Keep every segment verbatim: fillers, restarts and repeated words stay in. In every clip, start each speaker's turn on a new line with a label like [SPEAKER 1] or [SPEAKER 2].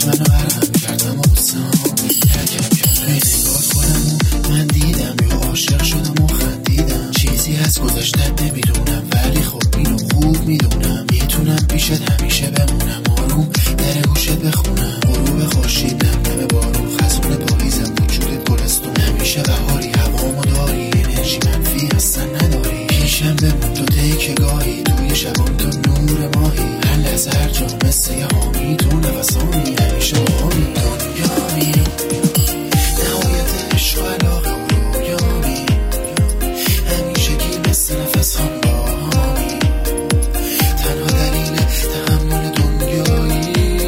[SPEAKER 1] منو برهم کردم و بسام ترکم کرد توی نگاه خودمو من دیدم یا عاشق شدم و خندیدم. چیزی هست گذاشتن نمیدونم ولی خب اینو خوب میدونم میتونم پیشت همیشه بمونم آروم در گوشت بخونم غروب خورشید نم بارون خزون پاییزم وجودت گلستون همیشه بهاری هوامو داری انرژی منفی اصلا نداری پیشم بمون تو دیگه گاهی توی شبام تو نور ماهی هر لحظه هر جا مثل یه حامی تو نفسانی همیشه باهامی دنیامی نهایت عشق و علاقه و رویامی همیشه گی مثل نفس هم باهامی تنها دلیل تحمل دنیایی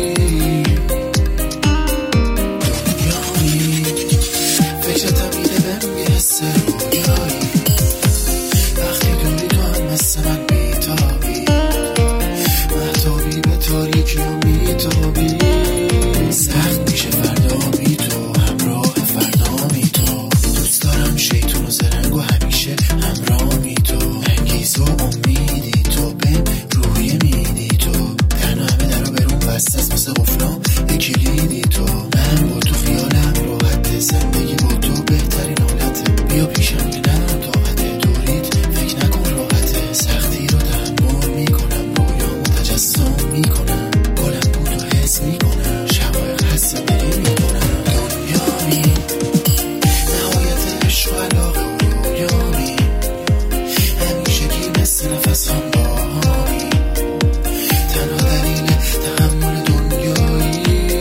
[SPEAKER 1] دنیامی فکرتم میده بهم یه حس رویایی وقتی دوری تو هم مثل من بیتابی مهتابی به تاریکی و میتابی سخت میشه فردا بی تو همراه فردا می تو دوست دارم شیطون و زرنگ و همیشه همراه می تو انگیز و امیدی تو به روحی میدی تو تنها همه در رو برون بسته است مثل قفلام یکی لیدی تو من با تو خیالم راحته زندگی با تو بهترین حالته بیا پیشم که ندارم طاقته دوریت فکر نکن راحته سختی رو تحمل میکنم رویامو تجسم میکنم گلم بود و حس میکنم شقایق حس بری میکنم دنیامی نهایت عشق و علاقه و رویامی همیشه گی مثل نفس هم باهامی تنها دلیل تحمل دنیایی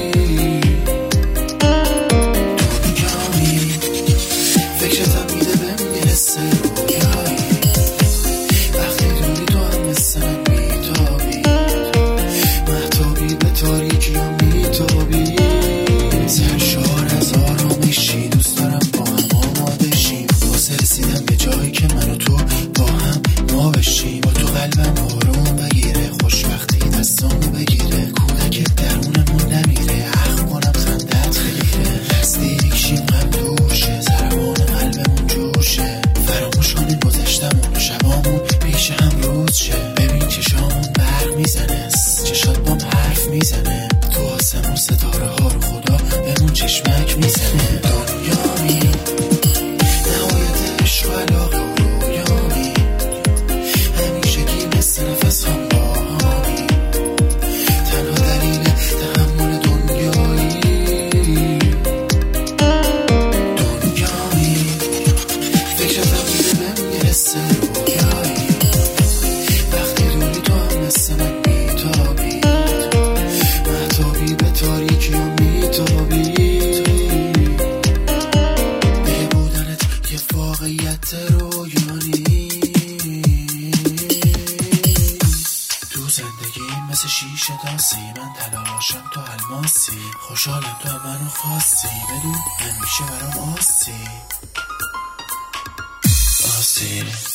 [SPEAKER 1] دنیامی فکرتم میده بهم یه حس رویایی وقتی دوری تو هم مثل من بیتابی مهتابی به تاریکی و میتابی سرشار از آرامشی دوست دارم با هم آماده شیم واسه رسیدم به جایی که من و تو با هم ما بشیم با تو قلبم آروم بگیره خوشبختی دستامو بگیره کودک درونمون نمیره اخم کنم خندت خیره نزدیک شیم غم دوشه ضربان قلبمون جوشه فراموش کنیم گذشتمون و شبامون پیش هم روز شه ببین چشامون برق میزنه چشات بام حرف میزنه تو آسمون ستاره ها رو خدا بهمون چشمک میزنه دنیامی نهایت عشق و علاقه و رویامی همیشه گی مثل نفس هم باهامی تنها دلیل تحمل دنیایی دنیامی فکرتم میده بهم یه حس رویایی وقتی دوری تو هم مثل من بیتابی مهتابی به تاریکی و میتابی دیگه بودنت یه واقعیت رویانی تو زندگی مثل شیشه داسی من تلاشم تو الماسی خوشحالم تو هم منو خواستی بدون همیشه برام آسی آسی